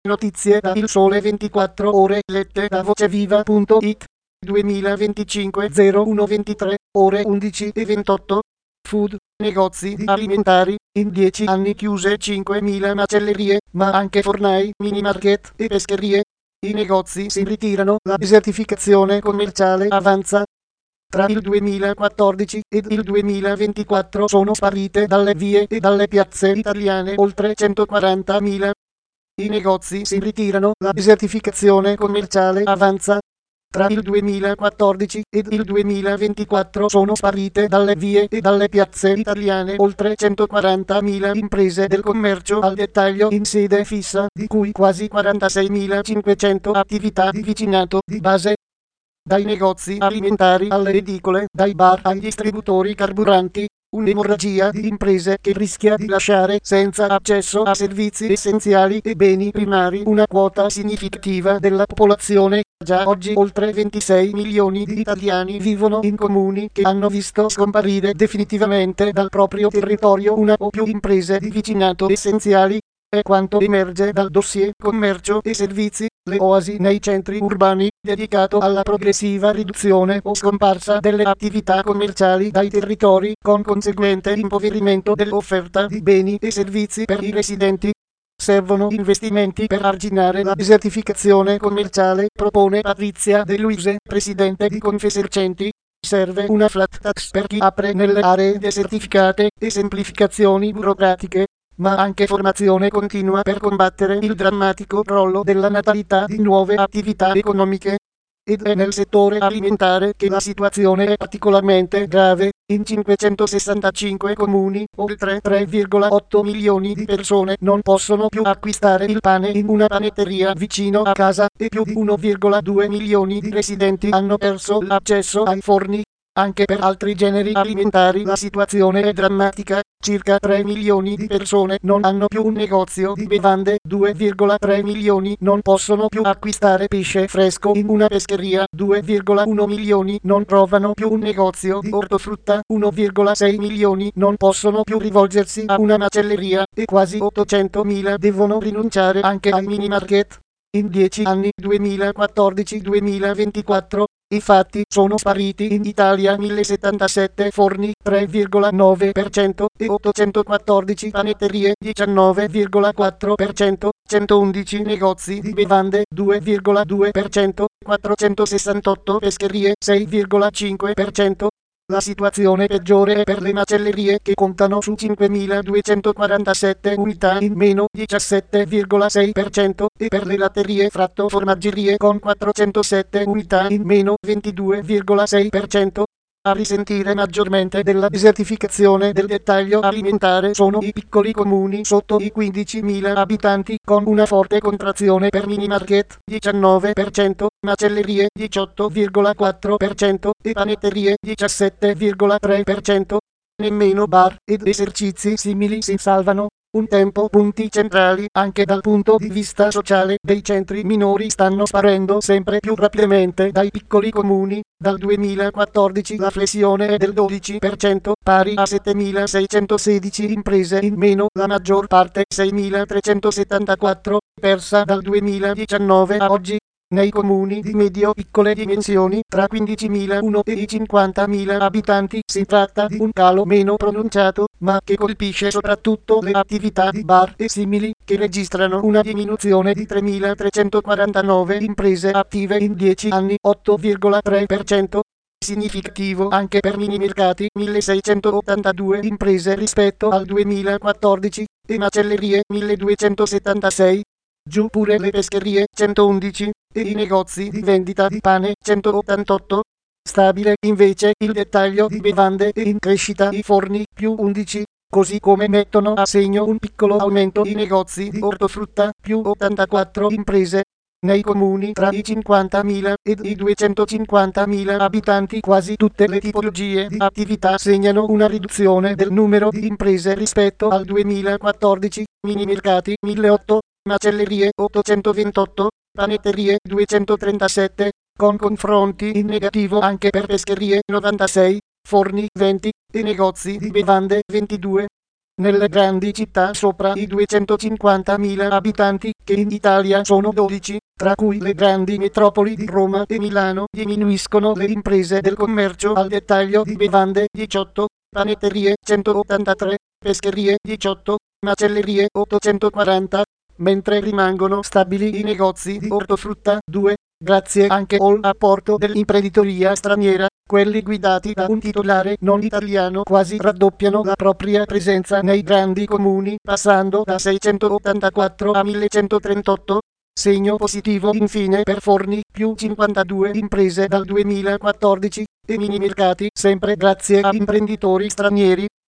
Notizie da Il Sole 24 Ore lette da voceviva.it 2025 0123 ore 11:28. Food, negozi alimentari, in 10 anni chiuse 5.000 macellerie, ma anche fornai, mini market e pescherie. I negozi si ritirano, la desertificazione commerciale avanza. Tra il 2014 ed il 2024 sono sparite dalle vie e dalle piazze italiane oltre 140.000. I negozi si ritirano, la desertificazione commerciale avanza. Tra il 2014 ed il 2024 sono sparite dalle vie e dalle piazze italiane oltre 140.000 imprese del commercio al dettaglio in sede fissa, di cui quasi 46.500 attività di vicinato di base. Dai negozi alimentari alle edicole, dai bar ai distributori carburanti, un'emorragia di imprese che rischia di lasciare senza accesso a servizi essenziali e beni primari una quota significativa della popolazione. Già oggi oltre 26 milioni di italiani vivono in comuni che hanno visto scomparire definitivamente dal proprio territorio una o più imprese di vicinato essenziali. È quanto emerge dal dossier Commercio e Servizi, le oasi nei centri urbani, dedicato alla progressiva riduzione o scomparsa delle attività commerciali dai territori, con conseguente impoverimento dell'offerta di beni e servizi per i residenti. Servono investimenti per arginare la desertificazione commerciale, propone Patrizia De Luise, presidente di Confesercenti. Serve una flat tax per chi apre nelle aree desertificate e semplificazioni burocratiche, ma anche formazione continua per combattere il drammatico crollo della natalità di nuove attività economiche. Ed è nel settore alimentare che la situazione è particolarmente grave. In 565 comuni, oltre 3,8 milioni di persone non possono più acquistare il pane in una panetteria vicino a casa e più di 1,2 milioni di residenti hanno perso l'accesso ai forni. Anche per altri generi alimentari la situazione è drammatica. Circa 3 milioni di persone non hanno più un negozio di bevande, 2,3 milioni non possono più acquistare pesce fresco in una pescheria, 2,1 milioni non trovano più un negozio di ortofrutta, 1,6 milioni non possono più rivolgersi a una macelleria e quasi 800.000 devono rinunciare anche ai mini market. In 10 anni 2014-2024, infatti, sono spariti in Italia 1077 forni, 3,9%, e 814 panetterie, 19,4%, 111 negozi di bevande, 2,2%, 468 pescherie, 6,5%. La situazione peggiore è per le macellerie che contano su 5.247 unità in meno 17,6% e per le latterie fratto formaggerie con 407 unità in meno 22,6%. A risentire maggiormente della desertificazione del dettaglio alimentare sono i piccoli comuni sotto i 15.000 abitanti con una forte contrazione per mini market 19%, macellerie 18,4% e panetterie 17,3%. Nemmeno bar ed esercizi simili si salvano. Un tempo punti centrali, anche dal punto di vista sociale, dei centri minori stanno sparendo sempre più rapidamente dai piccoli comuni. Dal 2014 la flessione è del 12%, pari a 7.616 imprese in meno, la maggior parte 6.374, persa dal 2019 a oggi. Nei comuni di medio-piccole dimensioni, tra 15.001 e i 50.000 abitanti, si tratta di un calo meno pronunciato, ma che colpisce soprattutto le attività di bar e simili, che registrano una diminuzione di 3.349 imprese attive in 10 anni, 8,3%. Significativo anche per mini mercati, 1.682 imprese rispetto al 2014, e macellerie 1.276. Giù pure le pescherie, 111, e i negozi di vendita di pane, 188. Stabile invece il dettaglio di bevande e in crescita i forni, più 11, così come mettono a segno un piccolo aumento i negozi di ortofrutta, più 84 imprese. Nei comuni tra i 50.000 ed i 250.000 abitanti quasi tutte le tipologie di attività segnano una riduzione del numero di imprese rispetto al 2014, mini mercati 1.008, macellerie 828, panetterie 237, con confronti in negativo anche per pescherie 96, forni 20 e negozi di bevande 22. nelle grandi città sopra i 250.000 abitanti, che in Italia sono 12, tra cui le grandi metropoli di Roma e Milano, diminuiscono le imprese del commercio al dettaglio di bevande 18, panetterie 183, pescherie 18, macellerie 840, mentre rimangono stabili i negozi di ortofrutta 2, grazie anche all'apporto dell'imprenditoria straniera. Quelli guidati da un titolare non italiano quasi raddoppiano la propria presenza nei grandi comuni, passando da 684 a 1138. Segno positivo infine per Forni, più 52 imprese dal 2014, e mini mercati sempre grazie a imprenditori stranieri.